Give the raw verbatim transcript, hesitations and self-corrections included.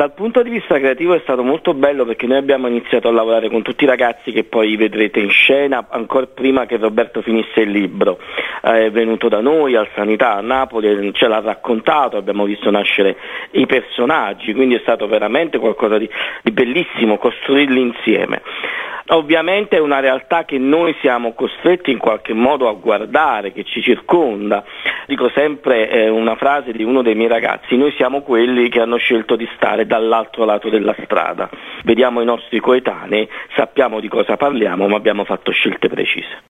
Dal punto di vista creativo è stato molto bello perché noi abbiamo iniziato a lavorare con tutti i ragazzi che poi vedrete in scena ancora prima che Roberto finisse il libro. È venuto da noi al Sanità a Napoli, ce l'ha raccontato, abbiamo visto nascere i personaggi, quindi è stato veramente qualcosa di, di bellissimo costruirli insieme. Ovviamente è una realtà che noi siamo costretti in qualche modo a guardare, che ci circonda. Dico sempre eh, una frase di uno dei miei ragazzi: noi siamo quelli che hanno scelto di stare dall'altro lato della strada. Vediamo i nostri coetanei, sappiamo di cosa parliamo, ma abbiamo fatto scelte precise.